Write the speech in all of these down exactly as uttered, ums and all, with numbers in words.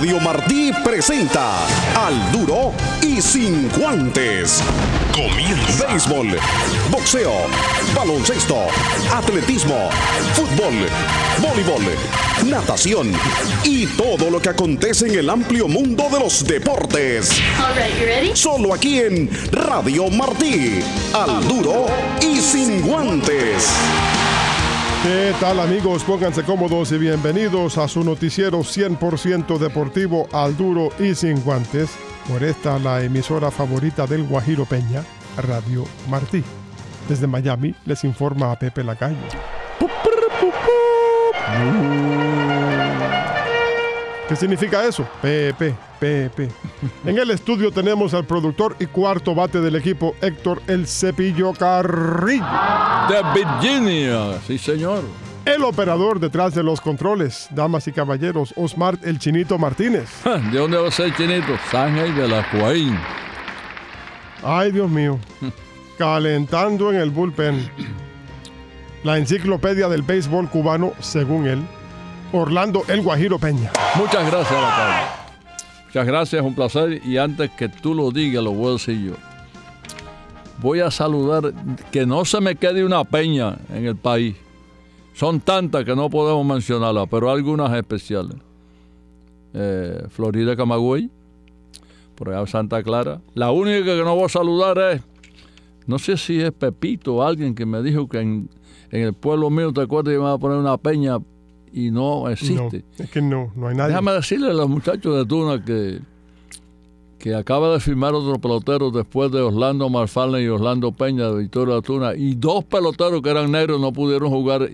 Radio Martí presenta Al Duro y Sin Guantes. Comienza. Béisbol, boxeo, baloncesto, atletismo, fútbol, voleibol, natación y todo lo que acontece en el amplio mundo de los deportes. All right, you ready? Solo aquí en Radio Martí. Al Duro y Sin Guantes. ¿Qué tal, amigos? Pónganse cómodos y bienvenidos a su noticiero cien por ciento deportivo Al Duro y Sin Guantes. Por esta, la emisora favorita del Guajiro Peña, Radio Martí. Desde Miami les informa a Pepe Lacayo. ¿Qué significa eso? Pepe, Pepe. En el estudio tenemos al productor y cuarto bate del equipo, Héctor El Cepillo Carrillo. De Virginia, sí señor. El operador detrás de los controles, damas y caballeros, Osmar El Chinito Martínez. ¿De dónde va a ser Chinito? Sángel de la Cuaín. Ay, Dios mío. Calentando en el bullpen. La enciclopedia del béisbol cubano, según él, Orlando El Guajiro Peña. Muchas gracias, Lacayo. Muchas gracias, un placer. Y antes que tú lo digas, lo voy a decir yo. Voy a saludar, que no se me quede una peña en el país. Son tantas que no podemos mencionarlas, pero algunas especiales. Eh, Florida, Camagüey, por allá Santa Clara. La única que no voy a saludar es, no sé si es Pepito o alguien que me dijo que en, en el pueblo mío, ¿te acuerdas que iban a poner una peña? Y no existe. No, es que no, no hay nadie. Déjame decirle a los muchachos de Tuna que, que acaba de firmar otro pelotero después de Orlando Marfalne y Orlando Peña de Victoria de Tuna. Y dos peloteros que eran negros no pudieron jugar.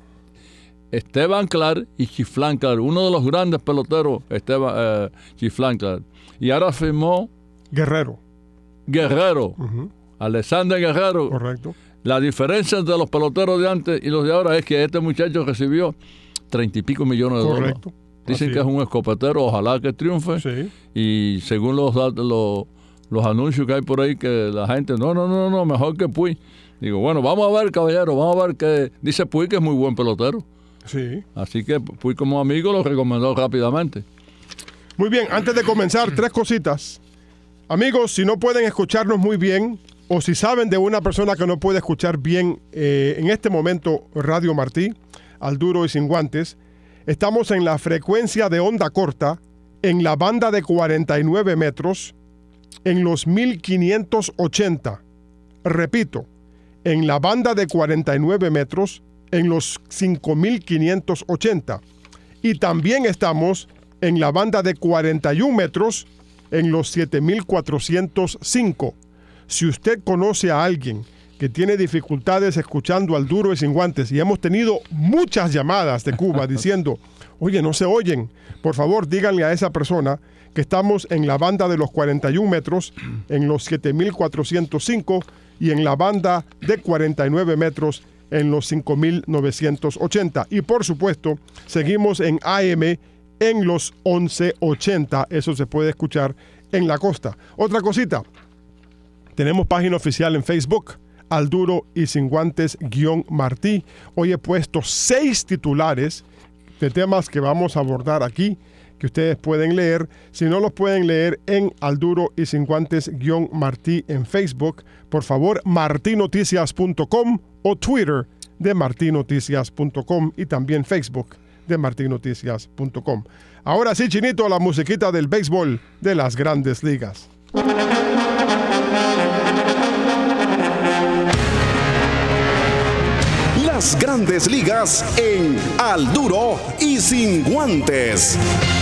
Esteban Clark y Chiflán Clark. Uno de los grandes peloteros, Esteban eh, Chiflán Clark. Y ahora firmó Guerrero. Guerrero. Uh-huh. Alexander Guerrero. Correcto. La diferencia entre los peloteros de antes y los de ahora es que este muchacho recibió treinta y pico millones de dólares. Correcto. Dicen Así que es es un escopetero, ojalá que triunfe. Sí. Y según los, los, los anuncios que hay por ahí, que la gente, no, no, no, no, mejor que Puig. Digo, bueno, vamos a ver, caballero, vamos a ver que dice Puig que es muy buen pelotero. Sí. Así que Puig como amigo lo recomendó rápidamente. Muy bien, antes de comenzar, tres cositas. Amigos, si no pueden escucharnos muy bien, o si saben de una persona que no puede escuchar bien eh, en este momento Radio Martí, Al Duro y Sin Guantes, estamos en la frecuencia de onda corta, en la banda de cuarenta y nueve metros, en los mil quinientos ochenta. Repito, en la banda de cuarenta y nueve metros, en los cinco mil quinientos ochenta. Y también estamos en la banda de cuarenta y un metros, en los siete mil cuatrocientos cinco. Si usted conoce a alguien que tiene dificultades escuchando Al Duro y Sin Guantes, y hemos tenido muchas llamadas de Cuba diciendo, oye, no se oyen, por favor díganle a esa persona que estamos en la banda de los cuarenta y un metros, en los siete mil cuatrocientos cinco y en la banda de cuarenta y nueve metros, en los cinco mil novecientos ochenta. Y por supuesto, seguimos en A M en los once ochenta. Eso se puede escuchar en la costa. Otra cosita, tenemos página oficial en Facebook, Al Duro y Sin Guantes guión Martí. Hoy he puesto seis titulares de temas que vamos a abordar aquí, que ustedes pueden leer. Si no los pueden leer en Al Duro y Sin Guantes guión Martí en Facebook, por favor, martinoticias punto com o Twitter de martinoticias punto com y también Facebook de martinoticias punto com. Ahora sí, Chinito, la musiquita del béisbol de las Grandes Ligas. Las Grandes Ligas en Al Duro y Sin Guantes.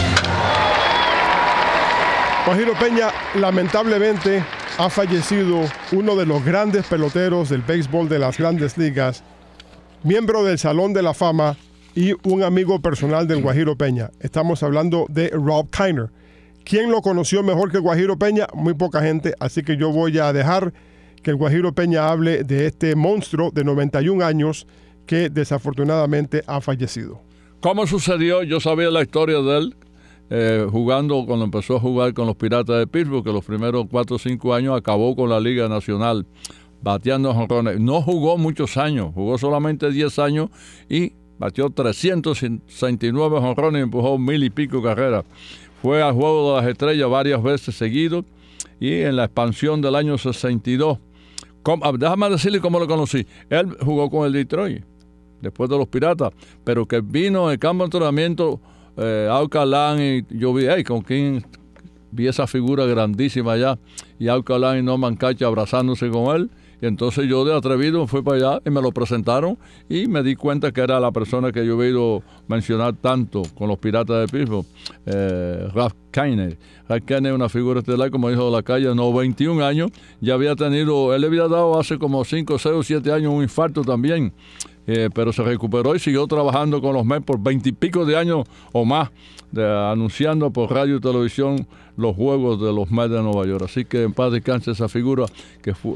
Guajiro Peña, lamentablemente ha fallecido uno de los grandes peloteros del béisbol de las Grandes Ligas, miembro del Salón de la Fama y un amigo personal del Guajiro Peña. Estamos hablando de Rob Kiner. ¿Quién lo conoció mejor que el Guajiro Peña? Muy poca gente, así que yo voy a dejar que el Guajiro Peña hable de este monstruo de noventa y un años que desafortunadamente ha fallecido. ¿Cómo sucedió? Yo sabía la historia de él. Eh, jugando, cuando empezó a jugar con los Piratas de Pittsburgh, que los primeros cuatro o cinco años acabó con la Liga Nacional, bateando jonrones. No jugó muchos años, jugó solamente diez años y batió trescientos sesenta y nueve jonrones y empujó mil y pico carreras. fue al Juego de las Estrellas varias veces seguido y en la expansión del año sesenta y dos. ¿Cómo? Déjame decirle cómo lo conocí. Él jugó con el Detroit, después de los Piratas, pero que vino en el campo de entrenamiento eh, Alcalá y yo vi, hey, con quién vi esa figura grandísima allá, y Alcalá y Norman Cacha abrazándose con él. Y entonces yo de atrevido fui para allá y me lo presentaron y me di cuenta que era la persona que yo he oído mencionar tanto con los Piratas de Pittsburgh, eh, Ralph Kiner. Ralph Kiner es una figura estelar, como dijo la calle, no, veintiún años, ya había tenido, él le había dado hace como cinco, seis o siete años un infarto también, eh, pero se recuperó y siguió trabajando con los Mets por veintipico de años o más, de, anunciando por radio y televisión los juegos de los Mets de Nueva York. Así que en paz descanse esa figura que fue,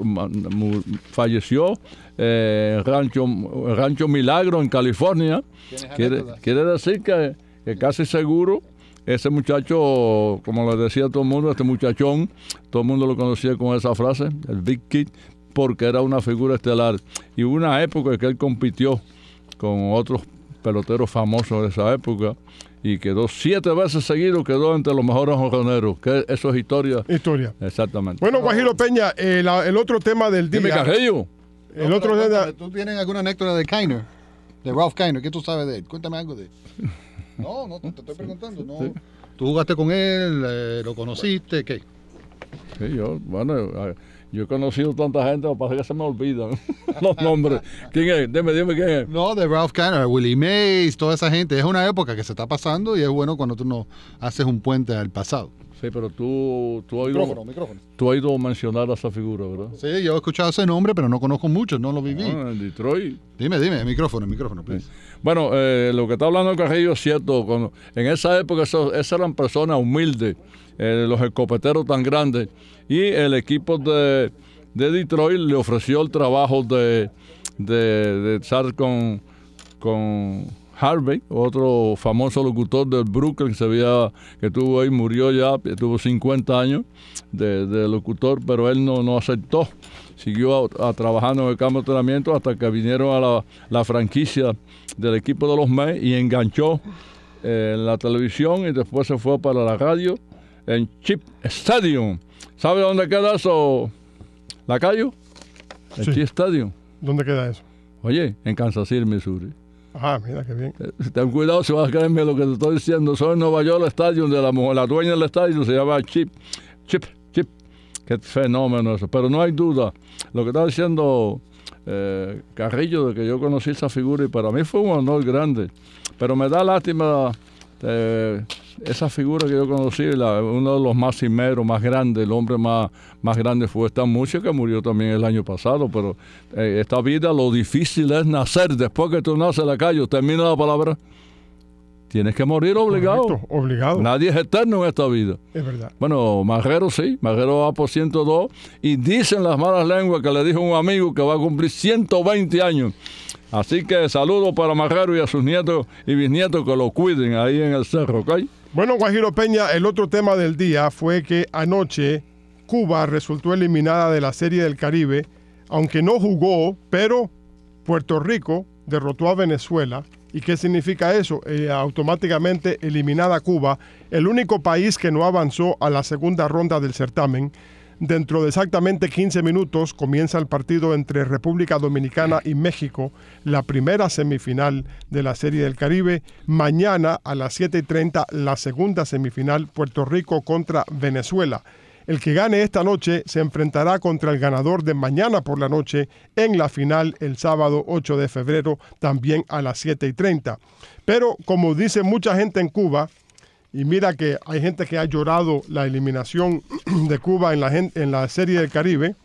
falleció eh, en Rancho, Rancho Milagro, en California. Quiere, quiere decir que, que casi seguro ese muchacho, como le decía todo el mundo, este muchachón, todo el mundo lo conocía con esa frase, el Big Kid, porque era una figura estelar. Y hubo una época en que él compitió con otros peloteros famosos de esa época y quedó siete veces seguido, quedó entre los mejores jonroneros. Que eso es historia. Historia. Exactamente. Bueno, Guajiro Peña, eh, la, el otro tema del día. Dime, Carrillo. El no, otro pero, tema. ¿tú tienes alguna anécdota de Kiner? De Ralph Kiner, ¿qué tú sabes de él? Cuéntame algo de él. No, no, te, te estoy preguntando. No. Sí. ¿Tú jugaste con él? Eh, ¿Lo conociste? ¿Qué? Sí, yo, bueno, yo he conocido tanta gente, me pasa que se me olvidan los nombres. ¿Quién es? Dime, dime quién es. No, de Ralph Kiner, Willie Mays, toda esa gente. Es una época que se está pasando y es bueno cuando tú no haces un puente al pasado. Sí, pero tú, tú has oído, micrófono, micrófono. Tú has oído mencionar a esa figura, ¿verdad? Sí, yo he escuchado ese nombre, pero no conozco mucho, no lo viví. Ah, en Detroit. Dime, dime, el micrófono, el micrófono, please. Sí. Bueno, eh, lo que está hablando el Carrillo es cierto. Cuando, en esa época eso, esas eran personas humildes, eh, los escopeteros tan grandes, y el equipo de, de Detroit le ofreció el trabajo de, de, de estar con, con Harvey, otro famoso locutor del Brooklyn, se había, que tuvo ahí, murió ya, tuvo cincuenta años de, de locutor, pero él no, no aceptó. Siguió a, a trabajando en el campo de entrenamiento hasta que vinieron a la, la franquicia del equipo de los Mets y enganchó eh, en la televisión y después se fue para la radio en Chip Stadium. ¿Sabe dónde queda eso, Lacayo? El sí. Chip Stadium. ¿Dónde queda eso? Oye, en Kansas City, Missouri. Ajá, mira qué bien. Eh, ten cuidado si vas a creerme lo que te estoy diciendo. Soy en Nueva York, el estadio de la mujer, la dueña del estadio se llama Chip. Chip, Chip. Qué fenómeno eso. Pero no hay duda. Lo que está diciendo eh, Carrillo, de que yo conocí esa figura y para mí fue un honor grande. Pero me da lástima eh, esa figura que yo conocí, la, uno de los más cimeros, más grandes, el hombre más, más grande fue Stan Musial, que murió también el año pasado. Pero eh, esta vida, lo difícil es nacer. Después que tú naces, Lacayo, termina la palabra. Tienes que morir obligado. Correcto, obligado. Nadie es eterno en esta vida. Es verdad. Bueno, Marrero sí. Marrero va por ciento dos. Y dicen las malas lenguas que le dijo un amigo que va a cumplir ciento veinte años. Así que saludos para Marrero y a sus nietos y bisnietos que lo cuiden ahí en el cerro, ¿ok? Bueno, Guajiro Peña, el otro tema del día fue que anoche Cuba resultó eliminada de la Serie del Caribe, aunque no jugó, pero Puerto Rico derrotó a Venezuela. ¿Y qué significa eso? Eh, automáticamente eliminada Cuba, el único país que no avanzó a la segunda ronda del certamen. Dentro de exactamente quince minutos comienza el partido entre República Dominicana y México, la primera semifinal de la Serie del Caribe. Mañana a las siete y treinta la segunda semifinal, Puerto Rico contra Venezuela. El que gane esta noche se enfrentará contra el ganador de mañana por la noche en la final el sábado ocho de febrero, también a las siete y treinta. Pero como dice mucha gente en Cuba, y mira que hay gente que ha llorado la eliminación de Cuba en la, en la Serie del Caribe,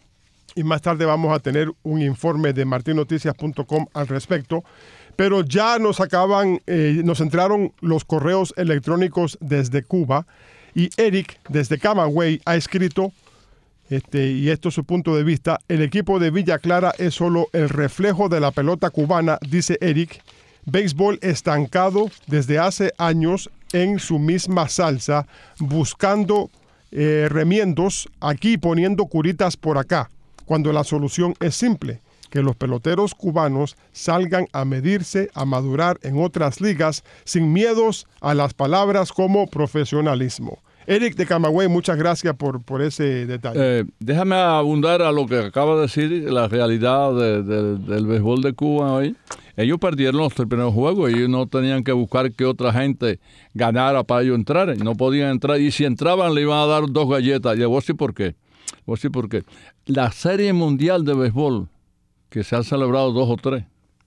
y más tarde vamos a tener un informe de martin noticias punto com al respecto, pero ya nos acaban, eh, nos entraron los correos electrónicos desde Cuba. Y Eric, desde Camagüey, ha escrito, este, y esto es su punto de vista, el equipo de Villa Clara es solo el reflejo de la pelota cubana, dice Eric. Béisbol estancado desde hace años en su misma salsa, buscando eh, remiendos aquí, poniendo curitas por acá, cuando la solución es simple. que los peloteros cubanos salgan a medirse, a madurar en otras ligas sin miedos a las palabras como profesionalismo. Eric de Camagüey, muchas gracias por, por ese detalle. Eh, déjame abundar a lo que acaba de decir, la realidad de, de, del béisbol de Cuba hoy. Ellos perdieron los tres primeros juegos, ellos no tenían que buscar que otra gente ganara para ellos entrar, no podían entrar, y si entraban le iban a dar dos galletas. Y le voy a decir por qué. Voy a decir por qué. La Serie Mundial de Béisbol, que se han celebrado dos o tres,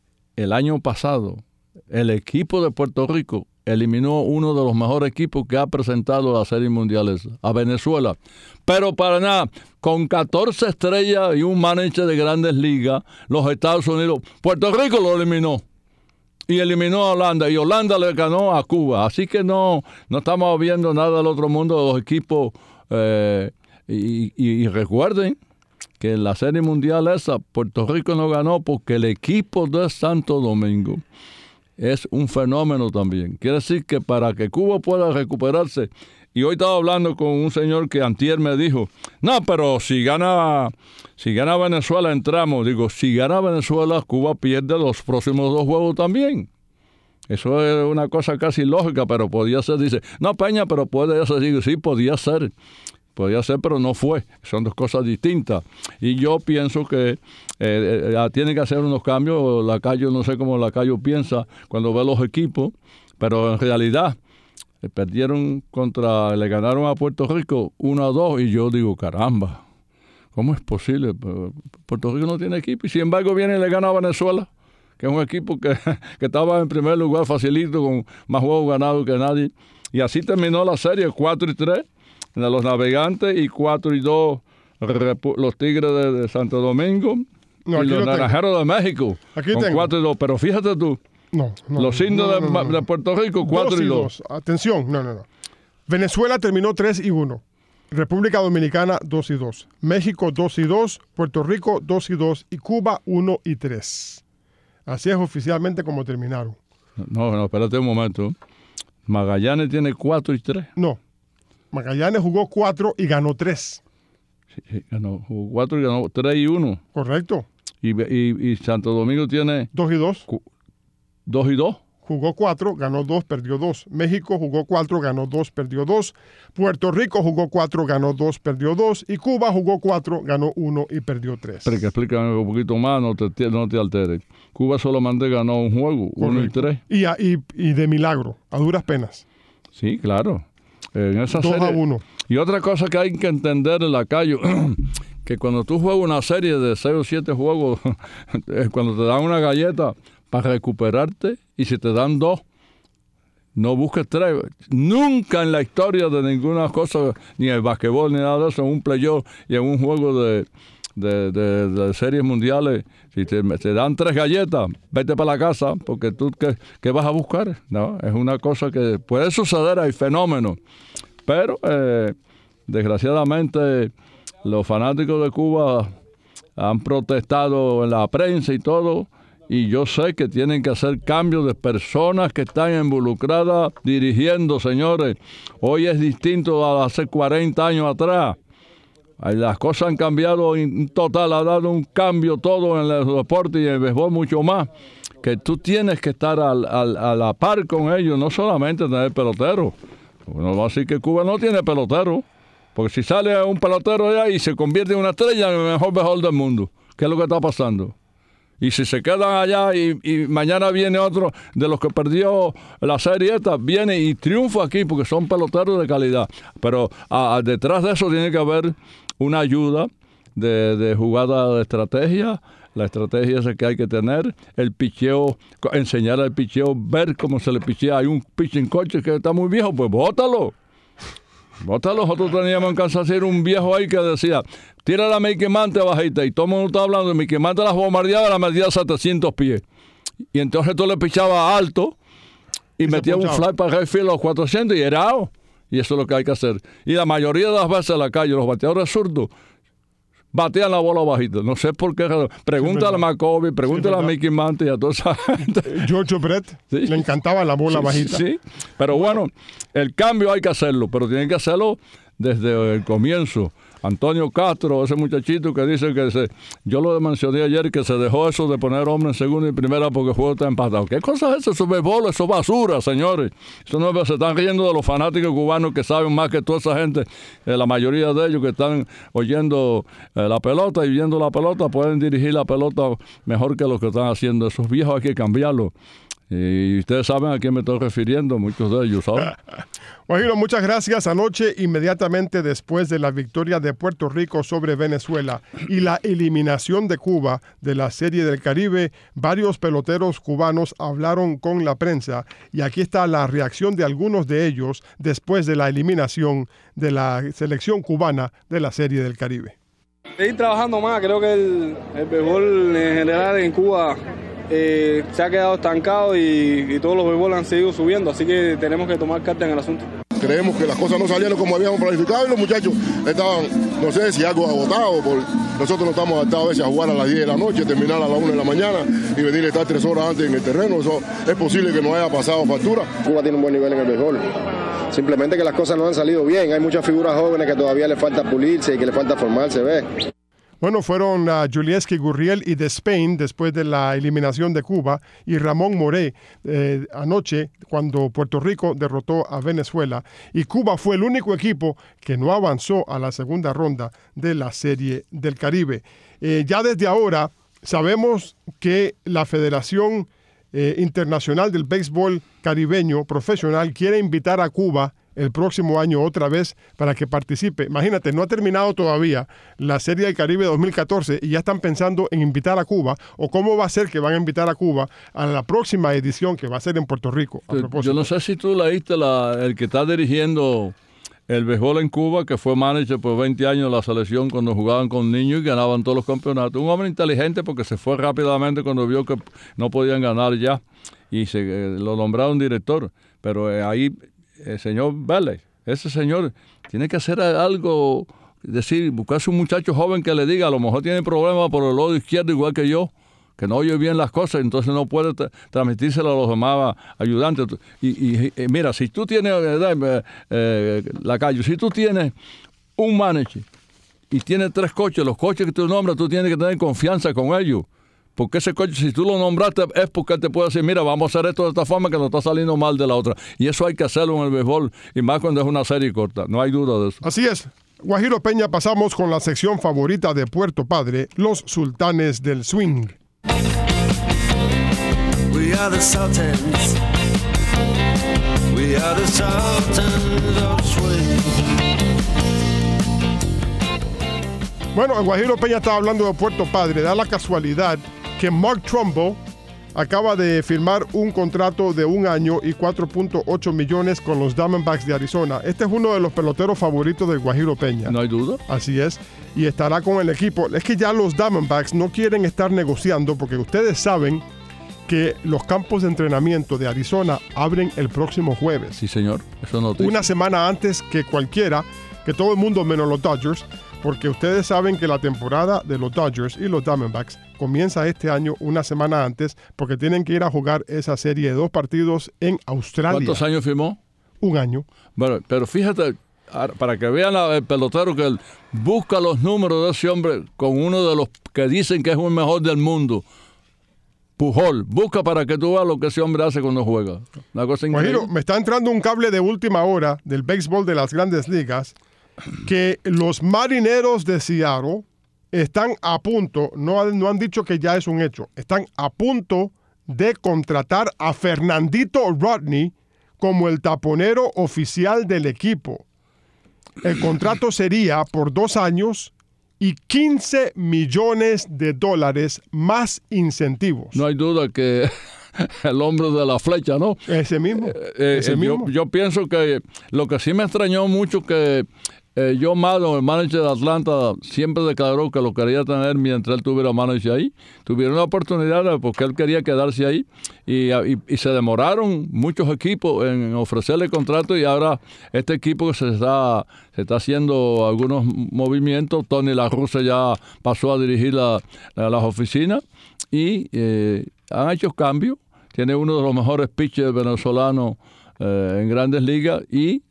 el año pasado, el equipo de Puerto Rico eliminó uno de los mejores equipos que ha presentado la Serie Mundial esa, a Venezuela. Pero para nada, con catorce estrellas y un manager de Grandes Ligas, los Estados Unidos, Puerto Rico lo eliminó. Y eliminó a Holanda, y Holanda le ganó a Cuba. Así que no, no estamos viendo nada del otro mundo de los equipos. Eh, y, y, y recuerden que en la Serie Mundial esa, Puerto Rico no ganó porque el equipo de Santo Domingo es un fenómeno también. Quiere decir que para que Cuba pueda recuperarse, y hoy estaba hablando con un señor que antier me dijo, no, pero si gana, si gana Venezuela entramos. Digo, si gana Venezuela, Cuba pierde los próximos dos juegos también. Eso es una cosa casi lógica, pero podía ser. Dice, no, Peña, pero puede ser. Digo, sí, podía ser. Podía ser, pero no fue. Son dos cosas distintas. Y yo pienso que eh, eh, tiene que hacer unos cambios. Lacayo, no sé cómo Lacayo piensa cuando ve los equipos, pero en realidad eh, perdieron contra, le ganaron a Puerto Rico uno a dos, y yo digo, caramba, ¿cómo es posible? Puerto Rico no tiene equipo, y sin embargo viene y le gana a Venezuela, que es un equipo que, que estaba en primer lugar facilito, con más juegos ganados que nadie. Y así terminó la serie, cuatro y tres. De los Navegantes, y cuatro y dos los Tigres de, de Santo Domingo, no, y los Naranjeros de México aquí con tengo. cuatro y dos. Pero fíjate tú, no, no, los Indios no, no, no, de, de Puerto Rico, cuatro y dos. Atención, no, no, no. Venezuela terminó tres y uno. República Dominicana dos y dos. México dos y dos. Puerto Rico dos y dos. Y Cuba uno y tres. Así es oficialmente como terminaron. No, no, espérate un momento. Magallanes tiene cuatro y tres. No. Magallanes jugó cuatro y ganó tres. Sí, sí, ganó, jugó cuatro y ganó tres y uno. Correcto. Y, y, y Santo Domingo tiene dos y dos. dos y dos. Jugó cuatro, ganó dos, perdió dos. México jugó cuatro, ganó dos, perdió dos. Puerto Rico jugó cuatro, ganó dos, perdió dos. Y Cuba jugó cuatro, ganó uno y perdió tres. Pero que explícame un poquito más, no te, no te alteres. Cuba solamente ganó un juego, correcto, uno y tres. Y, a, y, y de milagro, a duras penas. Sí, claro. En esa dos serie, a uno. Y otra cosa que hay que entender en Lacayo, que cuando tú juegas una serie de seis o siete juegos, cuando te dan una galleta para recuperarte, y si te dan dos, no busques tres. Nunca en la historia de ninguna cosa, ni el basquetbol ni nada de eso, en un playoff y en un juego de, de, de, de series mundiales, si te, te dan tres galletas, vete para la casa, porque tú, ¿qué, qué vas a buscar? No, es una cosa que puede suceder, hay fenómenos. Pero, eh, desgraciadamente, los fanáticos de Cuba han protestado en la prensa y todo, y yo sé que tienen que hacer cambios de personas que están involucradas dirigiendo, señores. Hoy es distinto a hace cuarenta años atrás. Las cosas han cambiado en total, ha dado un cambio todo en el deporte y en el béisbol mucho más, que tú tienes que estar al, al, a la par con ellos, no solamente tener pelotero. No va a decir que Cuba no tiene pelotero, porque si sale un pelotero allá y se convierte en una estrella, en el mejor béisbol del mundo, ¿qué es lo que está pasando? Y si se quedan allá y, y mañana viene otro de los que perdió la serie esta, viene y triunfa aquí porque son peloteros de calidad. Pero a, a, detrás de eso tiene que haber una ayuda de, de jugada de estrategia. La estrategia es que hay que tener, el picheo, enseñar al picheo, ver cómo se le pichea. Hay un pitching coach que está muy viejo, pues bótalo. Bótalo. Nosotros teníamos en Kansas City un viejo ahí que decía, tira la Mickey Mantle bajita, y todo el mundo estaba hablando de Mickey Mantle, las bombardeaba, la metía a setecientos pies. Y entonces tú le pichabas alto y, y metía un fly para el right field a los cuatrocientos y era out. Y eso es lo que hay que hacer. Y la mayoría de las veces en la calle, los bateadores zurdos batean la bola bajita. No sé por qué. Pregúntale sí, a McCovey, pregúntale sí, a Mickey Mantle y a toda esa gente. George Brett, ¿sí? Le encantaba la bola sí, bajita. Sí, pero bueno, el cambio hay que hacerlo, pero tienen que hacerlo desde el comienzo. Antonio Castro, ese muchachito que dice que se, yo lo mencioné ayer, que se dejó eso de poner hombre en segunda y primera porque el juego está empatado. ¿Qué cosa es eso? Eso es béisbol, eso es basura, señores. Eso no, se están riendo de los fanáticos cubanos que saben más que toda esa gente, eh, la mayoría de ellos que están oyendo eh, la pelota y viendo la pelota, pueden dirigir la pelota mejor que lo que están haciendo. Esos viejos hay que cambiarlos. Y ustedes saben a quién me estoy refiriendo, muchos de ellos, ¿saben? Guajiro, muchas gracias. Anoche, inmediatamente después de la victoria de Puerto Rico sobre Venezuela y la eliminación de Cuba de la Serie del Caribe, varios peloteros cubanos hablaron con la prensa y aquí está la reacción de algunos de ellos después de la eliminación de la selección cubana de la Serie del Caribe. Seguir trabajando más, creo que el, el béisbol en general en Cuba Eh, se ha quedado estancado y, y todos los béisbol han seguido subiendo, así que tenemos que tomar carta en el asunto. Creemos que las cosas no salieron como habíamos planificado y los muchachos estaban, no sé si algo agotados, por nosotros no estamos adaptados a veces a jugar a las diez de la noche, terminar a las una de la mañana y venir a estar tres horas antes en el terreno. Eso es posible que nos haya pasado factura. Cuba tiene un buen nivel en el béisbol, simplemente que las cosas no han salido bien. Hay muchas figuras jóvenes que todavía le falta pulirse y que le falta formarse, ¿ves? Bueno, fueron uh, Julieski Gurriel y Despain después de la eliminación de Cuba y Ramón Moré eh, anoche cuando Puerto Rico derrotó a Venezuela y Cuba fue el único equipo que no avanzó a la segunda ronda de la Serie del Caribe. Eh, ya desde ahora sabemos que la Federación eh, Internacional del Béisbol Caribeño Profesional quiere invitar a Cuba el próximo año otra vez para que participe. Imagínate, no ha terminado todavía la Serie del Caribe dos mil catorce y ya están pensando en invitar a Cuba, o cómo va a ser que van a invitar a Cuba a la próxima edición que va a ser en Puerto Rico. A propósito. Yo no sé si tú leíste la, el que está dirigiendo el béisbol en Cuba, que fue manager por veinte años de la selección cuando jugaban con niños y ganaban todos los campeonatos. Un hombre inteligente porque se fue rápidamente cuando vio que no podían ganar ya y se eh, lo nombraron director. Pero eh, ahí el señor Vélez, ese señor tiene que hacer algo, decir, buscarse un muchacho joven que le diga, a lo mejor tiene problemas por el lado izquierdo igual que yo, que no oye bien las cosas, entonces no puede tra- transmitírselo a los demás ayudantes. Y, y, y mira, si tú tienes, eh, eh, Lacayo, si tú tienes un manager y tienes tres coches, los coches que tú nombras, tú tienes que tener confianza con ellos. Porque ese coche, si tú lo nombraste, es porque él te puede decir, mira, vamos a hacer esto de esta forma que nos está saliendo mal de la otra. Y eso hay que hacerlo en el béisbol, y más cuando es una serie corta. No hay duda de eso. Así es. Guajiro Peña, pasamos con la sección favorita de Puerto Padre, los sultanes del swing. We are the sultans. We are the sultans of swing. Bueno, el Guajiro Peña estaba hablando de Puerto Padre. Da la casualidad que Mark Trumbo acaba de firmar un contrato de un año y cuatro punto ocho millones con los Diamondbacks de Arizona. Este es uno de los peloteros favoritos del Guajiro Peña. No hay duda. Así es. Y estará con el equipo. Es que ya los Diamondbacks no quieren estar negociando porque ustedes saben que los campos de entrenamiento de Arizona abren el próximo jueves. Sí, señor. Eso no te Una semana antes que cualquiera, que todo el mundo menos los Dodgers, porque ustedes saben que la temporada de los Dodgers y los Diamondbacks comienza este año una semana antes porque tienen que ir a jugar esa serie de dos partidos en Australia. ¿Cuántos años firmó? Un año. Bueno, pero fíjate, para que vean el pelotero que él busca los números de ese hombre con uno de los que dicen que es el mejor del mundo. Pujol, busca para que tú veas lo que ese hombre hace cuando juega. Una cosa increíble. Guajiro, me está entrando un cable de última hora del béisbol de las Grandes Ligas que los Marineros de Seattle están a punto, no, no han dicho que ya es un hecho, están a punto de contratar a Fernandito Rodney como el taponero oficial del equipo. El contrato sería por dos años y quince millones de dólares más incentivos. No hay duda que el hombre de la flecha, ¿no? Ese mismo. Eh, ese eh, mismo. Yo, yo pienso que lo que sí me extrañó mucho que eh, John Maddon, el manager de Atlanta, siempre declaró que lo quería tener mientras él tuviera manager ahí. Tuvieron la oportunidad porque él quería quedarse ahí y, y, y se demoraron muchos equipos en ofrecerle contrato y ahora este equipo se está, se está haciendo algunos movimientos. Tony La Russa ya pasó a dirigir la, la, las oficinas y eh, han hecho cambios. Tiene uno de los mejores pitchers venezolanos eh, en Grandes Ligas y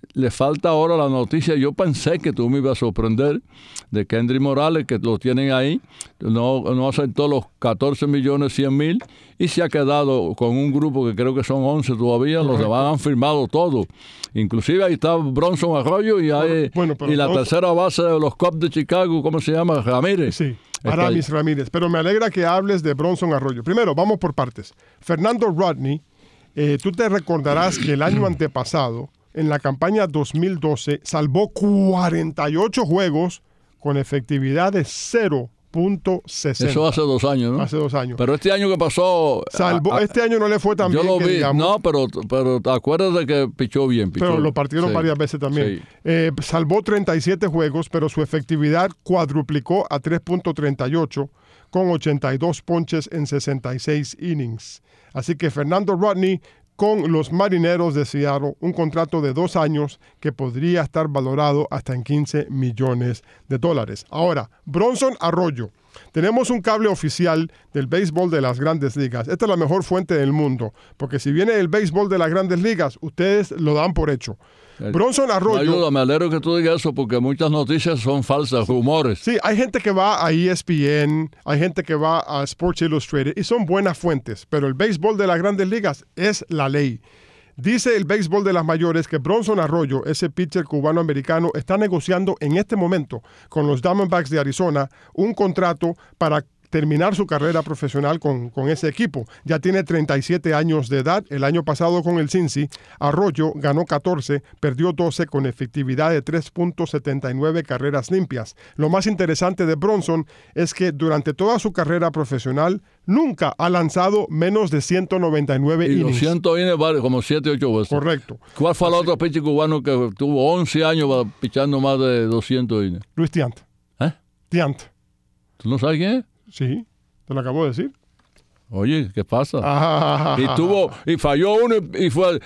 le falta ahora la noticia. Yo pensé que tú me ibas a sorprender de Kendry Morales, que lo tienen ahí. No, no aceptó los catorce millones cien mil y se ha quedado con un grupo que creo que son once todavía. Correcto. Los demás han firmado todo. Inclusive ahí está Bronson Arroyo y, hay, bueno, y la Bronson, tercera base de los Cubs de Chicago, ¿cómo se llama? Ramírez. Sí, Aramis Ramírez. Pero me alegra que hables de Bronson Arroyo. Primero, vamos por partes. Fernando Rodney, eh, tú te recordarás que el año antepasado, en la campaña dos mil doce, salvó cuarenta y ocho juegos con efectividad de cero punto sesenta. Eso hace dos años, ¿no? Hace dos años. Pero este año que pasó... Salvó, a, este año no le fue tan yo bien. Yo lo vi, digamos. no, pero, pero te acuerdas de que pichó bien. Pichó. Pero lo partieron sí. varias veces también. Sí. Eh, salvó treinta y siete juegos, pero su efectividad cuadruplicó a tres punto treinta y ocho con ochenta y dos ponches en sesenta y seis innings. Así que Fernando Rodney con los Marineros de Seattle, un contrato de dos años que podría estar valorado hasta en quince millones de dólares. Ahora, Bronson Arroyo. Tenemos un cable oficial del béisbol de las Grandes Ligas. Esta es la mejor fuente del mundo, porque si viene el béisbol de las Grandes Ligas, ustedes lo dan por hecho. Bronson Arroyo... Me ayuda, me alegro que tú digas eso, porque muchas noticias son falsas, rumores. Sí, hay gente que va a E S P N, hay gente que va a Sports Illustrated, y son buenas fuentes, pero el béisbol de las Grandes Ligas es la ley. Dice el béisbol de las mayores que Bronson Arroyo, ese pitcher cubano-americano, está negociando en este momento con los Diamondbacks de Arizona un contrato para terminar su carrera profesional con, con ese equipo. Ya tiene treinta y siete años de edad. El año pasado con el Cincy, Arroyo ganó catorce, perdió doce con efectividad de tres punto setenta y nueve carreras limpias. Lo más interesante de Bronson es que durante toda su carrera profesional nunca ha lanzado menos de ciento noventa y nueve y innings. Y doscientos innings vale como siete, ocho veces. Correcto. ¿Cuál fue el otro pitcher cubano que tuvo once años pichando más de doscientos innings? Luis Tiant. ¿Eh? Tiant. ¿Tú no sabes quién es? Sí, te lo acabo de decir. Oye, ¿qué pasa? Ah, y tuvo, y falló uno y fue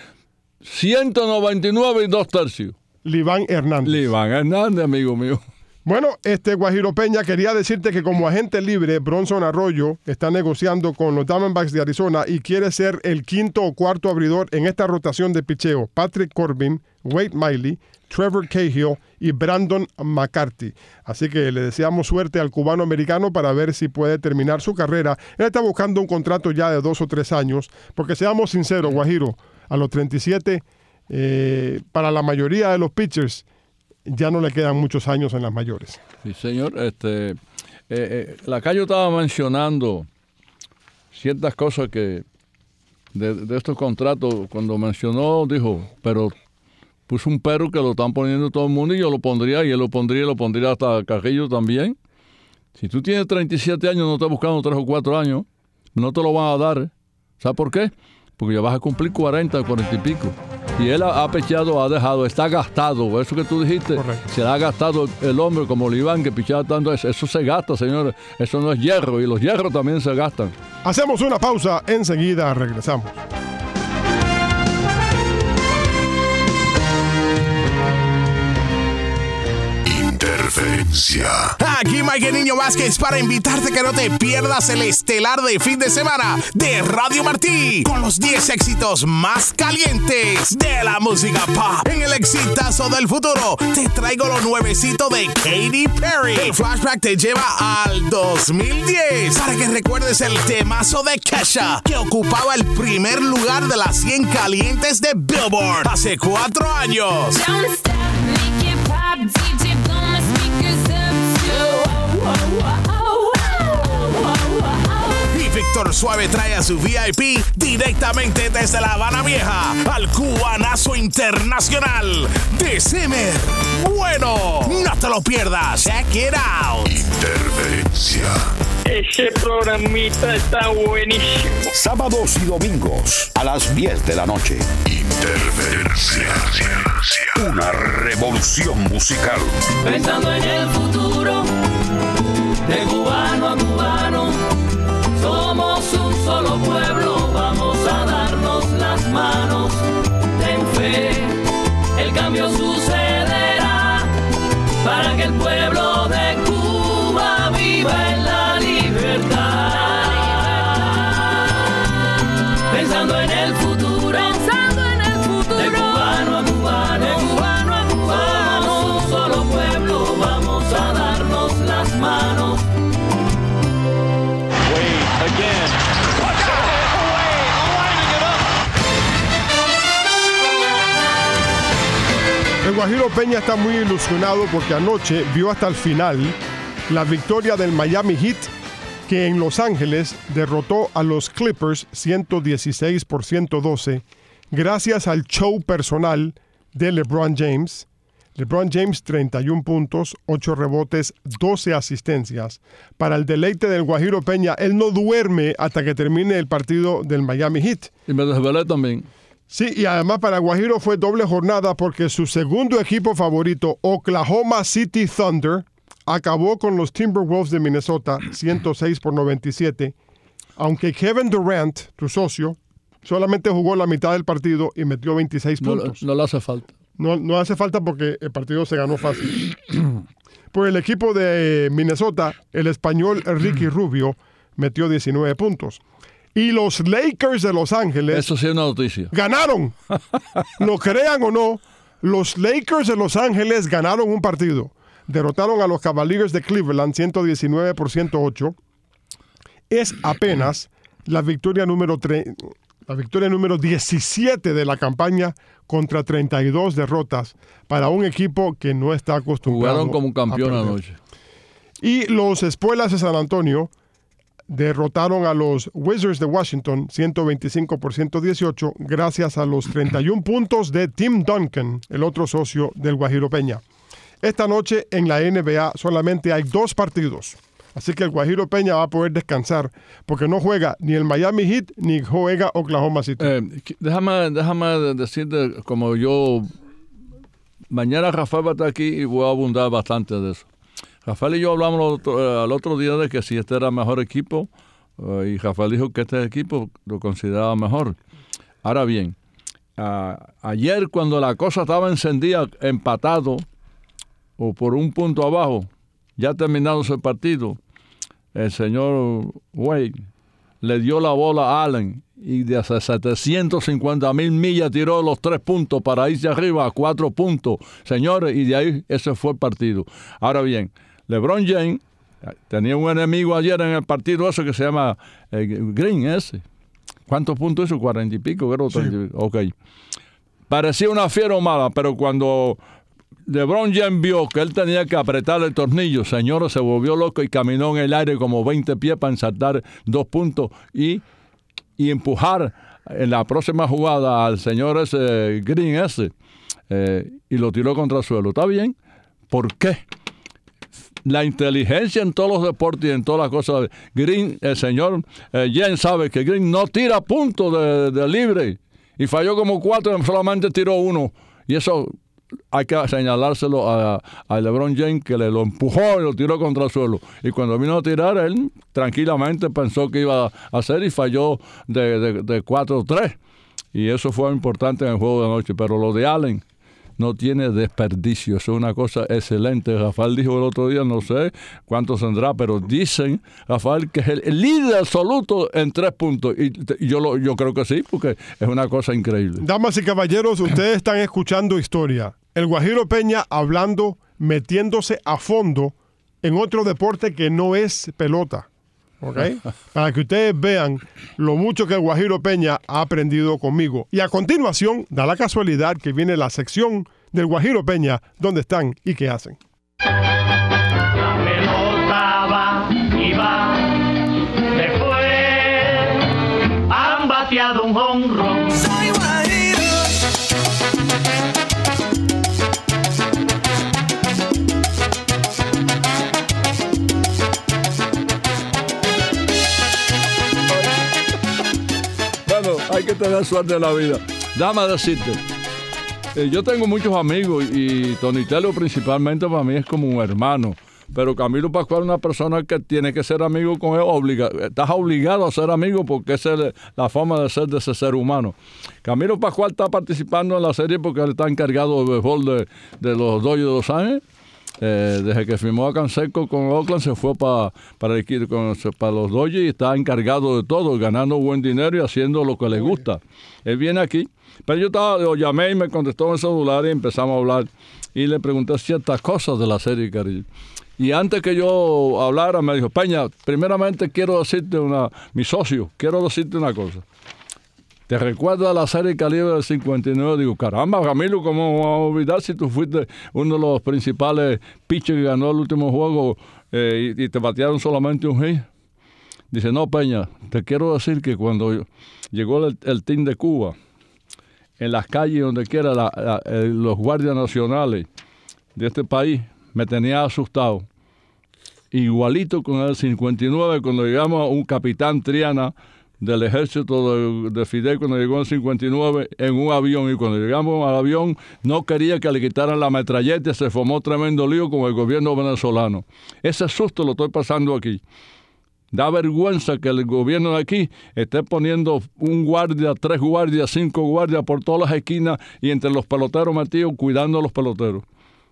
ciento noventa y nueve y dos tercios. Liván Hernández. Liván Hernández, amigo mío. Bueno, este Guajiro Peña, quería decirte que como agente libre, Bronson Arroyo está negociando con los Diamondbacks de Arizona y quiere ser el quinto o cuarto abridor en esta rotación de picheo. Patrick Corbin, Wade Miley, Trevor Cahill y Brandon McCarthy. Así que le deseamos suerte al cubano americano para ver si puede terminar su carrera. Él está buscando un contrato ya de dos o tres años, porque seamos sinceros, Guajiro, a los treinta y siete, eh, para la mayoría de los pitchers, ya no le quedan muchos años en las mayores. Sí, señor. Este, eh, eh, Lacayo estaba mencionando ciertas cosas que de, de estos contratos, cuando mencionó, dijo, pero puso un pero que lo están poniendo todo el mundo y yo lo pondría, y él lo pondría, y lo pondría hasta Carrillo también. Si tú tienes treinta y siete años, no estás buscando tres o cuatro años, no te lo van a dar. ¿eh? ¿Sabes por qué? Porque ya vas a cumplir cuarenta, cuarenta y pico. Y él ha, ha pechado, ha dejado, está gastado. Eso que tú dijiste, correcto, se ha gastado el hombre como Liván, que pichaba tanto. Eso, eso se gasta, señores. Eso no es hierro, y los hierros también se gastan. Hacemos una pausa, enseguida regresamos. Interferencia. Aquí Mike Niño Vázquez para invitarte que no te pierdas el estelar de fin de semana de Radio Martí con los diez éxitos más calientes de la música pop. En el exitazo del futuro te traigo lo nuevecito de Katy Perry. El flashback te lleva al dos mil diez para que recuerdes el temazo de Kesha, que ocupaba el primer lugar de las cien calientes de Billboard hace cuatro años. Don't stop, make it pop, D J blow my speakers up too. Y Víctor Suave trae a su V I P directamente desde La Habana Vieja al Cubanazo Internacional de Zimmer. Bueno, no te lo pierdas. Check it out. Interferencia. Ese programita está buenísimo. Sábados y domingos a las diez de la noche. Interferencia. Una revolución musical. Pensando en el futuro, de cubano a cubano, somos un solo pueblo, vamos a darnos las manos. Ten fe, el cambio sucederá para que el pueblo de Cuba viva en la libertad. Pensando en el futuro, pensando en el futuro, de cubano a cubano, de cubano. Guajiro Peña está muy ilusionado porque anoche vio hasta el final la victoria del Miami Heat, que en Los Ángeles derrotó a los Clippers ciento dieciséis por ciento doce gracias al show personal de LeBron James. LeBron James, treinta y un puntos, ocho rebotes, doce asistencias. Para el deleite del Guajiro Peña, él no duerme hasta que termine el partido del Miami Heat. Y me desvelé también. Sí, y además para Guajiro fue doble jornada porque su segundo equipo favorito, Oklahoma City Thunder, acabó con los Timberwolves de Minnesota, ciento seis por noventa y siete, aunque Kevin Durant, tu socio, solamente jugó la mitad del partido y metió veintiséis No, puntos. no le hace falta. No, no hace falta porque el partido se ganó fácil. Por el equipo de Minnesota, el español Ricky Rubio metió diecinueve puntos. Y los Lakers de Los Ángeles... Eso sí es una noticia. ¡Ganaron! Lo crean o no, los Lakers de Los Ángeles ganaron un partido. Derrotaron a los Cavaliers de Cleveland ciento diecinueve por ciento ocho. Es apenas la victoria número tres, la victoria número diecisiete de la campaña contra treinta y dos derrotas para un equipo que no está acostumbrado. Jugaron como campeón a perder. anoche. Y los Espuelas de San Antonio derrotaron a los Wizards de Washington ciento veinticinco por ciento dieciocho gracias a los treinta y un puntos de Tim Duncan, el otro socio del Guajiro Peña. Esta noche en la N B A solamente hay dos partidos, así que el Guajiro Peña va a poder descansar porque no juega ni el Miami Heat ni juega Oklahoma City. Eh, déjame, déjame decirte, como yo, mañana Rafael va a estar aquí y voy a abundar bastante de eso. Rafael y yo hablamos el otro, eh, al otro día de que si este era el mejor equipo, eh, y Rafael dijo que este equipo lo consideraba mejor. Ahora bien, uh, ayer cuando la cosa estaba encendida, empatado, o por un punto abajo, ya terminado ese partido, el señor Wade le dio la bola a Allen y de hasta setecientos cincuenta mil millas tiró los tres puntos para irse arriba a cuatro puntos, señores, y de ahí ese fue el partido. Ahora bien, LeBron James tenía un enemigo ayer en el partido ese que se llama eh, Green ese. ¿Cuántos puntos hizo? Cuarenta y pico, creo. Sí. Ok. Parecía una fiera mala, pero cuando LeBron James vio que él tenía que apretar el tornillo, señores, se volvió loco y caminó en el aire como veinte pies para ensartar dos puntos y, y empujar en la próxima jugada al señor ese Green ese eh, y lo tiró contra el suelo. ¿Está bien? ¿Por qué? La inteligencia en todos los deportes y en todas las cosas. Green, el señor eh, James sabe que Green no tira puntos de, de libre y falló como cuatro, solamente tiró uno. Y eso hay que señalárselo a, a LeBron James, que le lo empujó y lo tiró contra el suelo. Y cuando vino a tirar, él tranquilamente pensó que iba a hacer y falló de, de, de cuatro tres. Y eso fue importante en el juego de anoche. Pero lo de Allen no tiene desperdicio. Eso es una cosa excelente. Rafael dijo el otro día, no sé cuánto tendrá, pero dicen, Rafael, que es el líder absoluto en tres puntos. Y yo, lo, yo creo que sí, porque es una cosa increíble. Damas y caballeros, ustedes están escuchando historia. El Guajiro Peña hablando, metiéndose a fondo en otro deporte que no es pelota. ¿Ok? Para que ustedes vean lo mucho que el Guajiro Peña ha aprendido conmigo. Y a continuación, da la casualidad que viene la sección del Guajiro Peña, ¿dónde están y qué hacen? La pelota va y va, después han bateado un jonrón. Soy Guajiro. Hay que tener suerte en la vida. Dame decirte, eh, yo tengo muchos amigos y Tony Tello principalmente para mí es como un hermano. Pero Camilo Pascual es una persona que tiene que ser amigo con él. Obliga, estás obligado a ser amigo porque esa es la forma de ser de ese ser humano. Camilo Pascual está participando en la serie porque él está encargado de béisbol de, de los Dodgers de Los Ángeles. Eh, desde que firmó a Canseco con Oakland se fue pa, para, el, con, para los Dodgers y está encargado de todo, ganando buen dinero y haciendo lo que le gusta. Él viene aquí, pero yo estaba, lo llamé y me contestó en el celular y empezamos a hablar y le pregunté ciertas cosas de la serie, cariño. Y antes que yo hablara me dijo, Peña, primeramente quiero decirte una, mi socio, quiero decirte una cosa. ¿te recuerdas la Serie Caribe del cincuenta y nueve? Digo, caramba, Camilo, ¿cómo vamos a olvidar si tú fuiste uno de los principales pitchers que ganó el último juego eh, y, y te batearon solamente un hit? Dice, no, Peña, te quiero decir que cuando llegó el, el team de Cuba, en las calles, donde quiera, la, la, eh, los guardias nacionales de este país me tenían asustado. Igualito con el cincuenta y nueve, cuando llegamos a un capitán Triana del ejército de, de Fidel, cuando llegó en el cincuenta y nueve, en un avión, y cuando llegamos al avión no quería que le quitaran la metralleta, se formó tremendo lío con el gobierno venezolano. Ese susto lo estoy pasando aquí. Da vergüenza que el gobierno de aquí esté poniendo un guardia, tres guardias, cinco guardias por todas las esquinas y entre los peloteros metidos cuidando a los peloteros.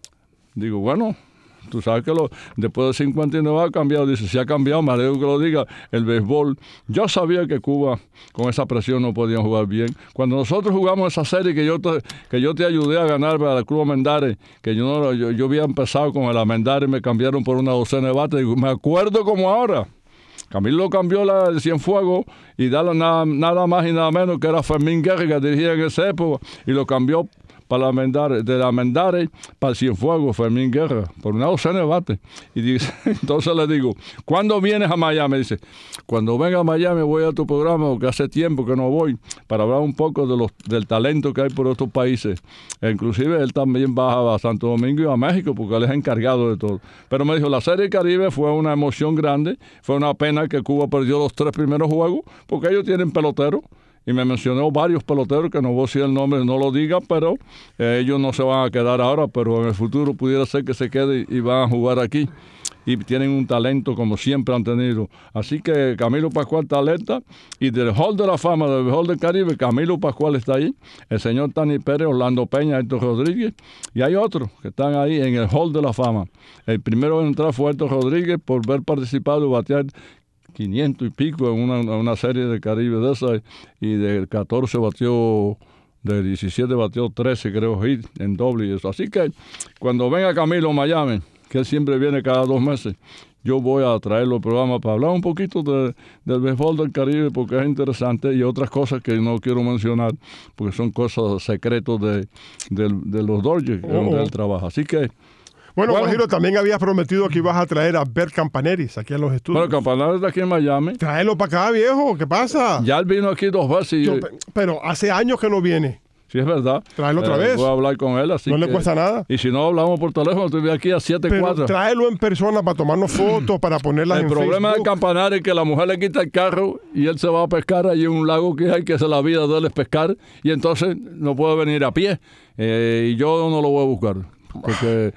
Digo, bueno, tú sabes que lo, después del cincuenta y nueve ha cambiado. Dice, si ha cambiado, me alegro que lo diga, el béisbol. Yo sabía que Cuba con esa presión no podían jugar bien. Cuando nosotros jugamos esa serie que yo te, que yo te ayudé a ganar para el Club Almendares, que yo, no, yo, yo había empezado con el Almendares y me cambiaron por una docena de bates, digo, me acuerdo como ahora. Camilo cambió la de Cienfuegos y dale nada, nada más y nada menos que era Fermín Guerra, que dirigía en esa época, y lo cambió para la Mendares, de la Mendares para Cienfuegos, Fermín Guerra, por una docena de bates. Y dice, entonces le digo, ¿cuándo vienes a Miami? Dice, cuando venga a Miami voy a tu programa, porque hace tiempo que no voy, para hablar un poco de los, del talento que hay por estos países. E inclusive él también baja a Santo Domingo y a México, porque él es encargado de todo. Pero me dijo, la Serie Caribe fue una emoción grande, fue una pena que Cuba perdió los tres primeros juegos, porque ellos tienen peloteros. Y me mencionó varios peloteros, que no voy a decir el nombre, no lo diga, pero eh, ellos no se van a quedar ahora, pero en el futuro pudiera ser que se quede y van a jugar aquí. Y tienen un talento como siempre han tenido. Así que Camilo Pascual talenta, y del Hall de la Fama, del Hall del Caribe, Camilo Pascual está ahí, el señor Tani Pérez, Orlando Peña, Héctor Rodríguez, y hay otros que están ahí en el Hall de la Fama. El primero en entrar fue Héctor Rodríguez por haber participado y batear quinientos y pico en una, una serie de Caribe de esas, y de catorce batió, de diecisiete batió trece, creo, hit en doble y eso. Así que cuando venga Camilo a Miami, que él siempre viene cada dos meses, yo voy a traerlo al programa para hablar un poquito de, del béisbol del Caribe, porque es interesante, y otras cosas que no quiero mencionar, porque son cosas secretos de, de, de los Dodgers, oh. donde él trabaja. Así que Bueno, Bueno. Guajiro, también habías prometido que ibas a traer a Bert Campaneris aquí a los estudios. Bueno, Campaneris está aquí en Miami. Tráelo para acá, viejo. ¿Qué pasa? Ya él vino aquí dos veces. Y, Yo, pe- pero hace años que no viene. sí, es verdad. Tráelo otra Eh, vez. Voy a hablar con él. Así No le que- cuesta nada. Y si no, hablamos por teléfono. Estoy aquí a siete Pero cuatro. tráelo en persona para tomarnos fotos, para ponerlas El en problema del Facebook. Campaneris es que la mujer le quita el carro y él se va a pescar allí en un lago que hay, que es la vida de él es pescar, y entonces no puede venir a pie. Eh, y yo no lo voy a buscar. Porque,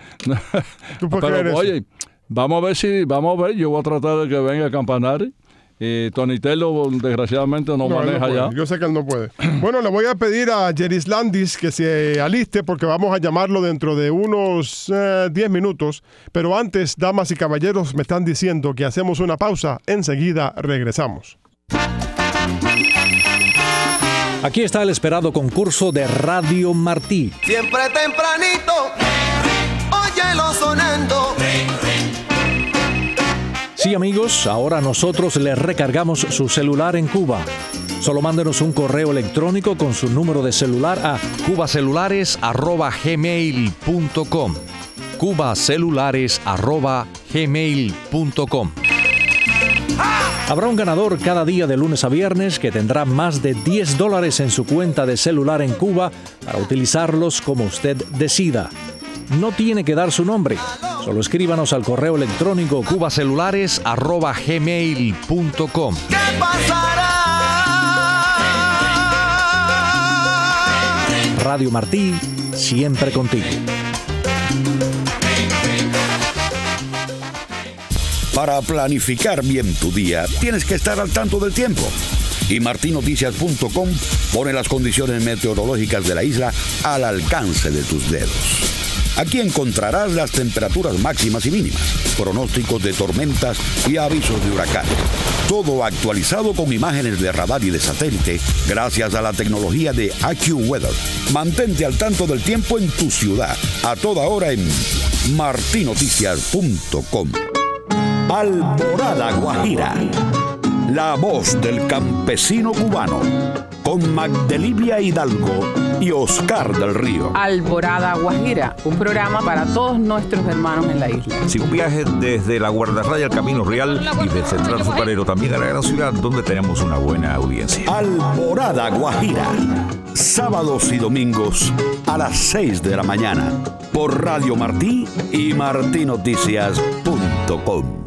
¿Tú puedes creer pero eso? oye, vamos a ver si, vamos a ver, yo voy a tratar de que venga Campaneris. Y Tony Tello, desgraciadamente, no, No, él maneja no puede. ya. Yo sé que él no puede. Bueno, le voy a pedir a Jeris Landis que se aliste porque vamos a llamarlo dentro de unos eh, diez minutos. Pero antes, damas y caballeros, me están diciendo que hacemos una pausa. Enseguida regresamos. Aquí está el esperado concurso de Radio Martí. Siempre tempranito, óyelo sonando. Sí, amigos, ahora nosotros le recargamos su celular en Cuba. Solo mándenos un correo electrónico con su número de celular a cubacelulares arroba gmail punto com. cubacelulares arroba gmail punto com. Habrá un ganador cada día de lunes a viernes que tendrá más de diez dólares en su cuenta de celular en Cuba para utilizarlos como usted decida. No tiene que dar su nombre, solo escríbanos al correo electrónico cubacelulares arroba gmail punto com. ¿Qué pasará? Radio Martí, siempre contigo. Para planificar bien tu día, tienes que estar al tanto del tiempo. Y martinoticias punto com pone las condiciones meteorológicas de la isla al alcance de tus dedos. Aquí encontrarás las temperaturas máximas y mínimas, pronósticos de tormentas y avisos de huracanes. Todo actualizado con imágenes de radar y de satélite gracias a la tecnología de AccuWeather. Mantente al tanto del tiempo en tu ciudad a toda hora en martinoticias punto com. Alborada Guajira. la voz del campesino cubano, con Magdelivia Hidalgo y Oscar del Río. Alborada Guajira, un programa para todos nuestros hermanos en la isla. Si un viaje desde la Guardarraya al Camino Real y del Central Azucarero también a la gran ciudad donde tenemos una buena audiencia. Alborada Guajira, sábados y domingos a las seis de la mañana por Radio Martí y martí noticias punto com.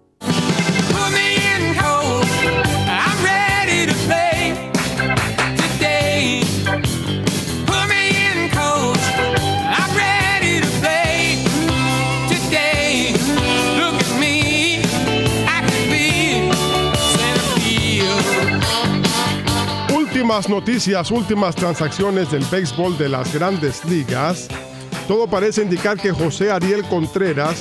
Últimas noticias, últimas transacciones del béisbol de las grandes ligas. Todo parece indicar que José Ariel Contreras,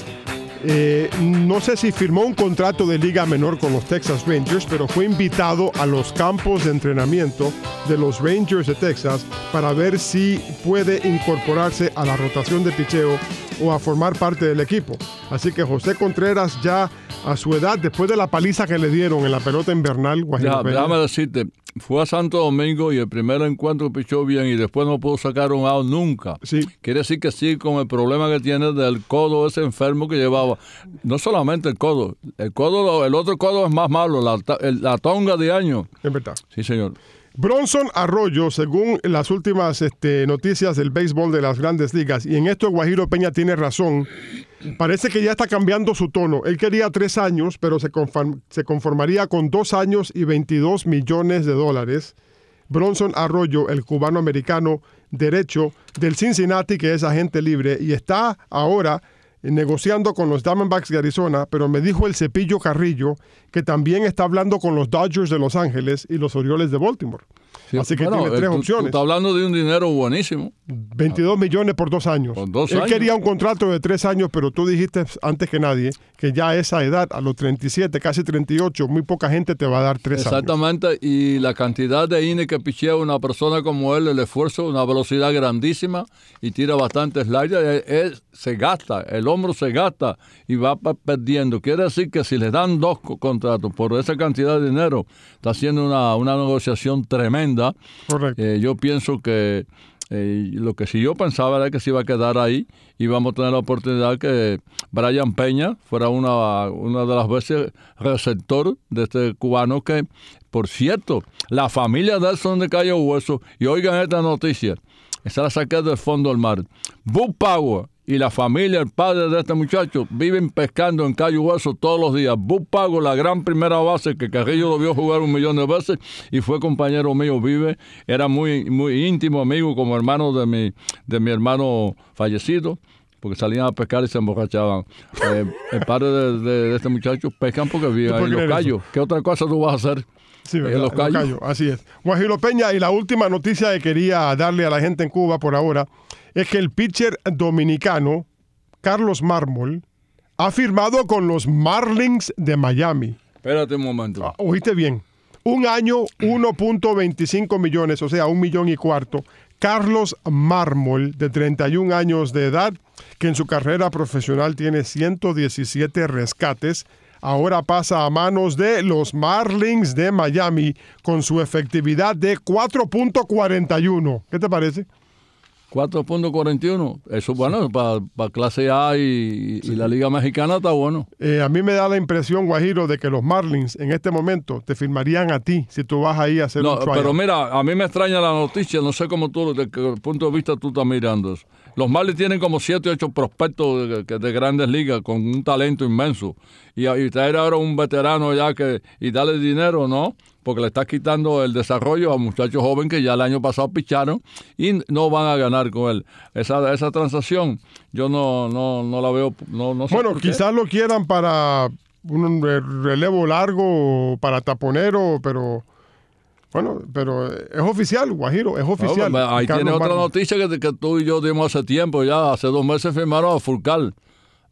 eh, no sé si firmó un contrato de liga menor con los Texas Rangers, pero fue invitado a los campos de entrenamiento de los Rangers de Texas para ver si puede incorporarse a la rotación de picheo o a formar parte del equipo. Así que José Contreras ya a su edad, después de la paliza que le dieron en la pelota invernal, ya, déjame decirte, fue a Santo Domingo y el primer encuentro pichó bien y después no pudo sacar un out nunca. Sí. Quiere decir que sí, con el problema que tiene del codo ese enfermo que llevaba. No solamente el codo, el codo, el otro codo es más malo, la, la tonga de año. Es verdad. Sí, señor. Bronson Arroyo, según las últimas este, noticias del béisbol de las grandes ligas, y en esto Guajiro Peña tiene razón, parece que ya está cambiando su tono. Él quería tres años, pero se, conform- se conformaría con dos años y veintidós millones de dólares. Bronson Arroyo, el cubano-americano derecho del Cincinnati, que es agente libre, y está ahora negociando con los Diamondbacks de Arizona, pero me dijo el Cepillo Carrillo que también está hablando con los Dodgers de Los Ángeles y los Orioles de Baltimore. Sí, así que bueno, tiene tres tú, opciones. Tú estás hablando de un dinero buenísimo. veintidós millones por dos años. Por dos Él años. quería un contrato de tres años, pero tú dijiste antes que nadie que ya a esa edad, a los treinta y siete, casi treinta y ocho, muy poca gente te va a dar tres Exactamente, años. Exactamente, y la cantidad de innings que pichea una persona como él, el esfuerzo, una velocidad grandísima y tira bastante slider, él se gasta, el hombro se gasta y va perdiendo. Quiere decir que si le dan dos contratos por esa cantidad de dinero, está haciendo una, una negociación tremenda. Correcto. Eh, yo pienso que eh, lo que sí yo pensaba era que se iba a quedar ahí y vamos a tener la oportunidad que Brian Peña fuera una, una de las veces receptor de este cubano que, por cierto, la familia de él son de Cayo Hueso. Y oigan esta noticia, esa la saqué del fondo del mar. Boog Powell y la familia, el padre de este muchacho, viven pescando en Cayo Hueso todos los días. Boog Powell, la gran primera base que Carrillo lo vio jugar un millón de veces y fue compañero mío, vive, era muy, muy íntimo amigo, como hermano de mi, de mi hermano fallecido, porque salían a pescar y se emborrachaban. Eh, el padre de, de, de este muchacho pescan porque viven ahí en los Cayos. ¿Qué otra cosa tú vas a hacer? Sí, en los Cayos. Cayos, así es. Guajiro Peña, y la última noticia que quería darle a la gente en Cuba por ahora es que el pitcher dominicano Carlos Mármol ha firmado con los Marlins de Miami. Espérate un momento. Ah, oíste bien. Un año, uno punto veinticinco millones, o sea, un millón y cuarto. Carlos Mármol, de treinta y un años de edad, que en su carrera profesional tiene ciento diecisiete rescates, ahora pasa a manos de los Marlins de Miami con su efectividad de cuatro punto cuarenta y uno. ¿Qué te parece? cuatro punto cuarenta y uno. Eso es bueno, para pa clase A y, y la Liga Mexicana está bueno. Eh, a mí me da la impresión, Guajiro, de que los Marlins en este momento te firmarían a ti si tú vas ahí a hacer no, un trial. Pero mira, a mí me extraña la noticia, no sé cómo tú, de qué punto de vista tú estás mirando eso. Los Marlins tienen como siete o ocho prospectos de, de grandes ligas con un talento inmenso. Y, y traer ahora un veterano ya que y darle dinero, ¿no? Porque le estás quitando el desarrollo a muchachos jóvenes que ya el año pasado picharon y no van a ganar con él. Esa, esa transacción yo no, no, no la veo. No, no sé bueno, quizás lo quieran para un relevo largo, para taponero, pero... Bueno, pero es oficial, Guajiro, es oficial. No, ahí Carlos tiene otra Mármol. noticia que, que tú y yo dimos hace tiempo ya. Hace dos meses firmaron a Furcal.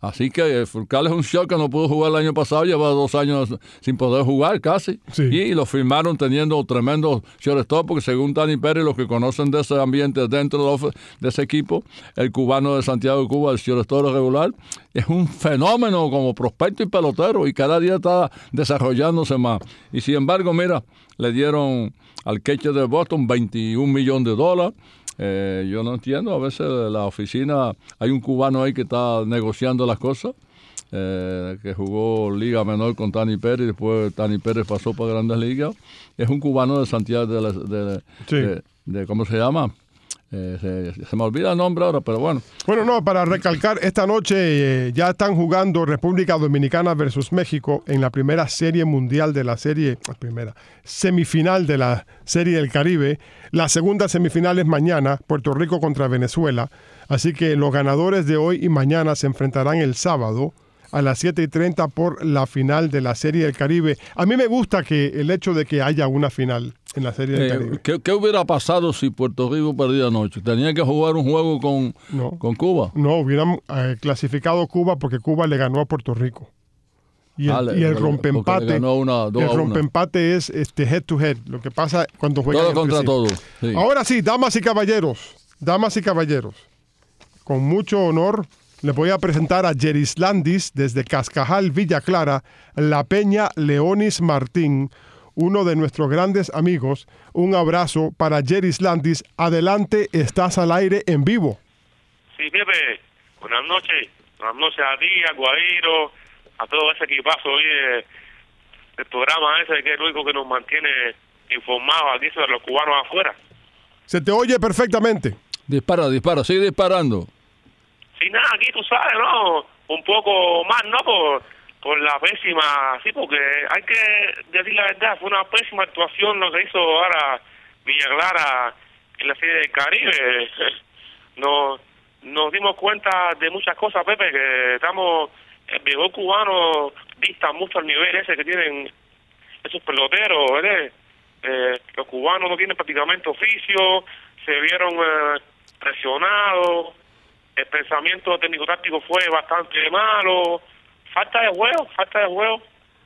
Así que Furcal es un shock que no pudo jugar el año pasado, lleva dos años sin poder jugar casi. Sí. Y lo firmaron teniendo tremendos shortstop, porque según Tani Pérez, los que conocen de ese ambiente dentro de, de ese equipo, el cubano de Santiago de Cuba, el shortstop regular, es un fenómeno como prospecto y pelotero y cada día está desarrollándose más. Y sin embargo, mira, le dieron al catcher de Boston veintiún millones de dólares. Eh, yo no entiendo, a veces la oficina, hay un cubano ahí que está negociando las cosas, eh, que jugó Liga Menor con Tani Pérez, después Tani Pérez pasó para Grandes Ligas. Es un cubano de Santiago de, la, de, sí. de, de ¿cómo se llama? Eh, se, se me olvida el nombre ahora, pero bueno. Bueno, no, para recalcar, esta noche eh, ya están jugando República Dominicana versus México en la primera serie mundial de la serie, la primera semifinal de la Serie del Caribe. La segunda semifinal es mañana, Puerto Rico contra Venezuela. Así que los ganadores de hoy y mañana se enfrentarán el sábado a las siete y treinta por la final de la Serie del Caribe. A mí me gusta que el hecho de que haya una final en la Serie del eh, Caribe. ¿qué, ¿Qué hubiera pasado si Puerto Rico perdía anoche? ¿Tenía que jugar un juego con, no. con Cuba? No, hubieran eh, clasificado Cuba porque Cuba le ganó a Puerto Rico. Y el, ah, y el le, rompeempate, una, el rompeempate es este head to head, lo que pasa cuando juegan todo contra sí. todo. Sí. Ahora sí, damas y caballeros, damas y caballeros, con mucho honor les voy a presentar a Jeris Landis desde Cascajal, Villa Clara, La Peña Leonis Martín, uno de nuestros grandes amigos. Un abrazo para Jeris Landis. Adelante, estás al aire en vivo. Sí, Pepe, buenas noches. Buenas noches a ti, a Guairo, a todo ese equipazo hoy de, del programa ese, que es el único que nos mantiene informados aquí sobre los cubanos afuera. Se te oye perfectamente. Dispara, dispara, sigue disparando. Sí, nada, aquí tú sabes, ¿no? Un poco más, ¿no? Por, por la pésima, sí, porque hay que decir la verdad, fue una pésima actuación lo que hizo ahora Villa Clara en la Serie del Caribe. Nos, nos dimos cuenta de muchas cosas, Pepe, que estamos, el viejo cubano dista mucho al nivel ese que tienen esos peloteros, ¿verdad? Eh, los cubanos no tienen prácticamente oficio, se vieron eh, presionados, el pensamiento técnico-táctico fue bastante malo, falta de juego, falta de juego.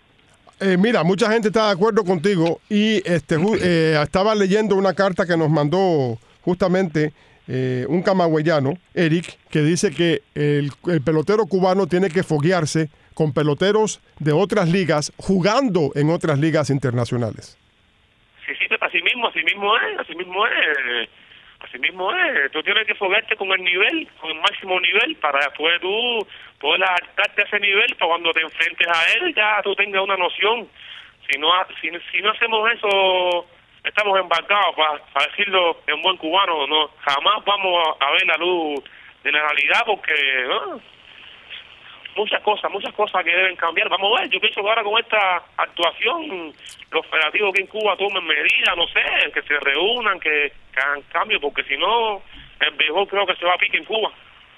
Eh, mira, mucha gente está de acuerdo contigo y este eh, estaba leyendo una carta que nos mandó justamente eh, un camagüeyano, Eric, que dice que el, el pelotero cubano tiene que foguearse con peloteros de otras ligas jugando en otras ligas internacionales. Sí, sí, pero así mismo, así mismo es, así mismo es. Así mismo es, tú tienes que foguearte con el nivel, con el máximo nivel, para después tú poder adaptarte a ese nivel, para cuando te enfrentes a él ya tú tengas una noción. Si no si, si no hacemos eso, estamos embarcados, para, para decirlo en buen cubano, no jamás vamos a, a ver la luz de la realidad, porque ¿no? muchas cosas, muchas cosas que deben cambiar. Vamos a ver, yo pienso que ahora con esta actuación los operativos que en Cuba tomen medidas, no sé, que se reúnan, que, que hagan cambios, porque si no, el béisbol creo que se va a pique en Cuba.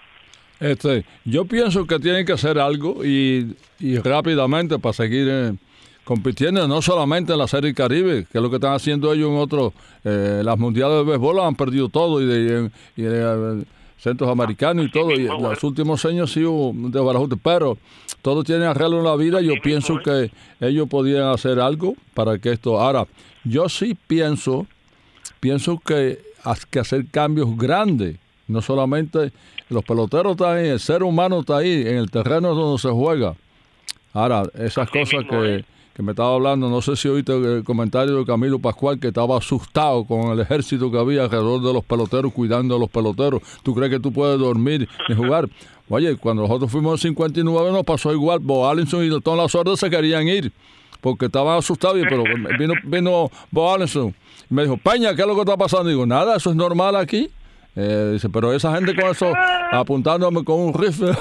Este, yo pienso que tienen que hacer algo y, y rápidamente para seguir eh, compitiendo, no solamente en la Serie Caribe, que es lo que están haciendo ellos en otros, eh, las mundiales de béisbol han perdido todo y de, y de, de centros americanos y todo, y en los últimos años sí hubo desbarajuste, pero todo tiene arreglo en la vida. Yo pienso que ellos podían hacer algo para que esto, ahora, yo sí pienso, pienso que hay que hacer cambios grandes, no solamente los peloteros están ahí, el ser humano está ahí, en el terreno donde se juega. Ahora, esas cosas que, que me estaba hablando, no sé si oíste el comentario de Camilo Pascual, que estaba asustado con el ejército que había alrededor de los peloteros, cuidando a los peloteros. ¿Tú crees que tú puedes dormir y jugar? Oye, cuando nosotros fuimos en cincuenta y nueve nos pasó igual. Bo Allenson y todas las órdenes se querían ir porque estaban asustados, pero vino, vino Bo Allenson y me dijo, Peña, ¿qué es lo que está pasando? Y digo, nada, eso es normal aquí. Eh, dice, pero esa gente con eso apuntándome con un rifle.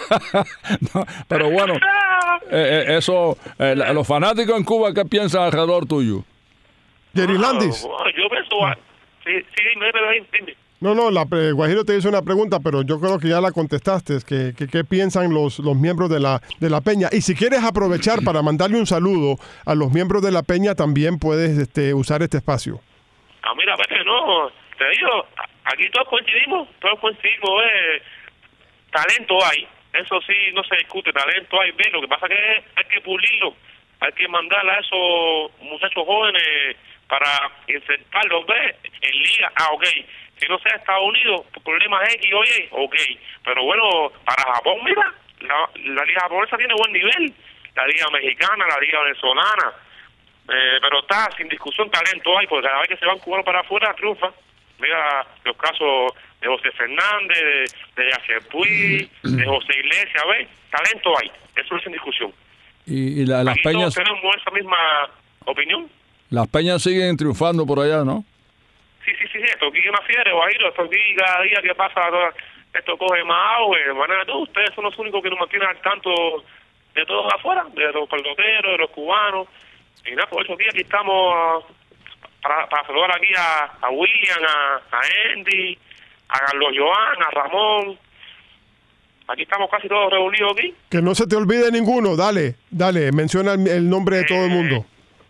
No, pero bueno, eh, eh, eso, eh, los fanáticos en Cuba, ¿qué piensan alrededor tuyo? Jeris Landis. Oh, yo pienso, sí, sí, dime, dime, dime. No, no, la, eh, Guajiro te hizo una pregunta, pero yo creo que ya la contestaste, que, que, ¿qué piensan los, los miembros de la, de la Peña? Y si quieres aprovechar para mandarle un saludo a los miembros de la Peña, también puedes este, usar este espacio. Ah, mira, Pepe, no, te digo, aquí todos coincidimos, todos coincidimos, eh, talento hay, eso sí no se discute, talento hay, ve, lo que pasa que hay que pulirlo, hay que mandar a esos muchachos jóvenes para insertarlos, ve, en liga, ah, ok, si no sea Estados Unidos, problemas X, oye, ok, pero bueno, para Japón, mira, la, la liga japonesa tiene buen nivel, la liga mexicana, la liga venezolana, eh, pero está sin discusión talento hay, porque cada vez que se van cubanos para afuera triunfa. Mira los casos de José Fernández, de, de Yacer Puig, de José Iglesias, ¿ves? Talento hay, eso es sin discusión. Y, y la, las Aquí peñas, todos tenemos esa misma opinión. las peñas siguen triunfando por allá, ¿no? Sí, sí, sí, esto aquí es una fiebre, Guajiro, esto aquí cada día que pasa, esto coge más agua, de manera tú, ustedes son los únicos que nos mantienen al tanto de todos afuera, de los peloteros, de los cubanos, y nada, por eso aquí, aquí estamos para, para saludar aquí a, a William, a, a Andy, a Carlos Joan, a Ramón. Aquí estamos casi todos reunidos aquí. Que no se te olvide ninguno, dale, dale, menciona el, el nombre de todo el mundo.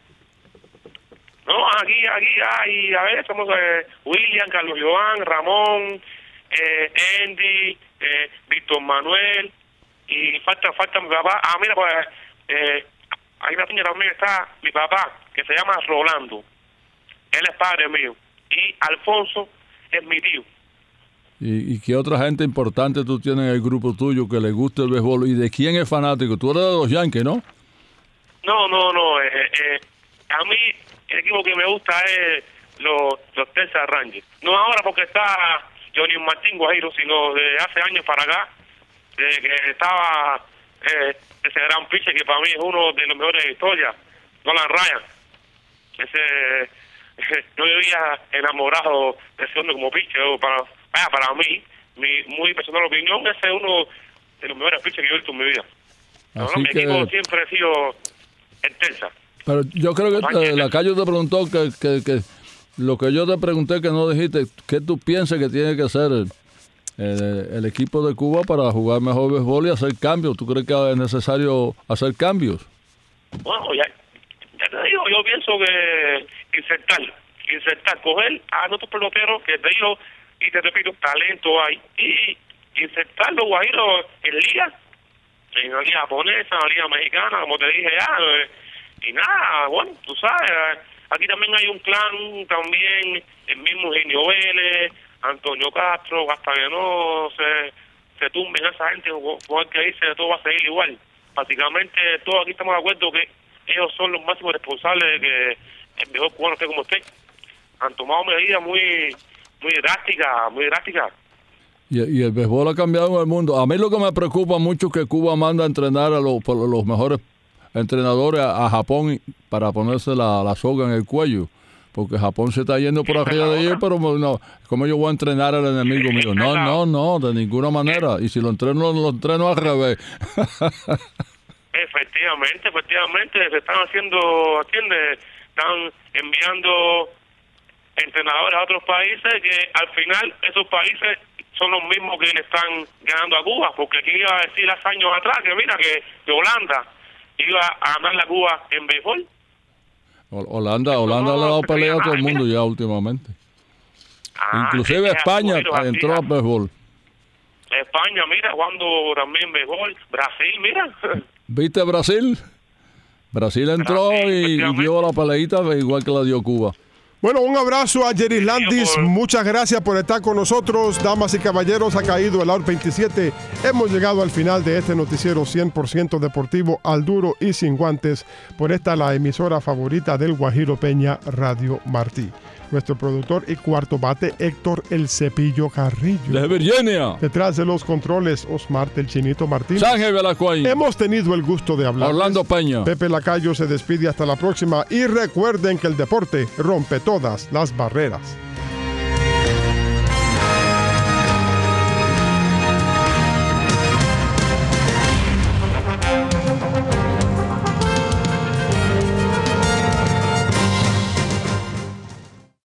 No, aquí, aquí hay, a ver, somos eh, William, Carlos Joan, Ramón, eh, Andy, eh, Víctor Manuel, y falta, falta mi papá. Ah, mira, pues, eh, hay una piña también está mi papá, que se llama Rolando. Él es padre mío. Y Alfonso es mi tío. ¿Y, y qué otra gente importante tú tienes en el grupo tuyo que le gusta el béisbol? ¿Y de quién es fanático? Tú eres de los Yankees, ¿no? No, no, no. Eh, eh, a mí el equipo que me gusta es los, los Texas Rangers. No ahora porque está Johnny Martín Guajiro, sino de hace años para acá, de que estaba eh, ese gran pitcher que para mí es uno de los mejores de la historia, Nolan Ryan. Ese... Yo vivía enamorado de ese hombre como pitcher. Para, vaya, para mí, mi muy personal opinión, ese es uno de los mejores pitchers que yo he visto en mi vida. No, no, mi que... equipo siempre ha sido el Texas. Pero yo creo que eh, la Cayo te preguntó que, que, que lo que yo te pregunté que no dijiste, ¿qué tú piensas que tiene que hacer el, el, el equipo de Cuba para jugar mejor béisbol y hacer cambios? ¿Tú crees que es necesario hacer cambios? Bueno, ya, ya te digo, yo pienso que insertar, insertar, coger a nuestros peloteros que te digo, y te repito, talento hay, y insertarlo, Guajiro, en liga, en la liga japonesa, en la liga mexicana, como te dije ya, eh, y nada, bueno, tú sabes, aquí también hay un clan, también el mismo Genio Vélez, Antonio Castro, hasta que no se, se tumben a esa gente, con el que dice todo va a seguir igual. Básicamente todos aquí estamos de acuerdo que ellos son los máximos responsables de que el mejor cubano esté como esté. Han tomado medidas muy muy drásticas, muy drásticas. Y, y el béisbol ha cambiado en el mundo. A mí lo que me preocupa mucho es que Cuba manda a entrenar a los, los mejores entrenadores a, a Japón para ponerse la, la soga en el cuello. Porque Japón se está yendo por arriba de ellos, pero no, ¿cómo yo voy a entrenar al enemigo mío? No, no, no, de ninguna manera. Y si lo entreno, lo entreno al revés. Efectivamente, efectivamente, se están haciendo, ¿entiendes? Están enviando entrenadores a otros países que al final esos países son los mismos que le están ganando a Cuba, porque aquí iba a decir hace años atrás que mira que, que Holanda iba a ganar la Cuba en béisbol. Holanda, Holanda no, le ha dado pelea a todo el mundo ya últimamente. Ah, Inclusive España entró a béisbol. España, mira, jugando también béisbol. Brasil, mira. ¿Viste Brasil? Brasil entró Brasil, y, y dio la peleita igual que la dio Cuba. Bueno, un abrazo a Jerry Landis. Muchas gracias por estar con nosotros. Damas y caballeros, ha caído el hour veintisiete. Hemos llegado al final de este noticiero cien por ciento deportivo al duro y sin guantes. Por esta la emisora favorita del Guajiro Peña, Radio Martí. Nuestro productor y cuarto bate, Héctor El Cepillo Carrillo. De Virginia. Detrás de los controles, Osmar El Chinito Martínez. Sángel Belacuay. Hemos tenido el gusto de hablar. Orlando Peña. Pepe Lacayo se despide hasta la próxima. Y recuerden que el deporte rompe todas las barreras.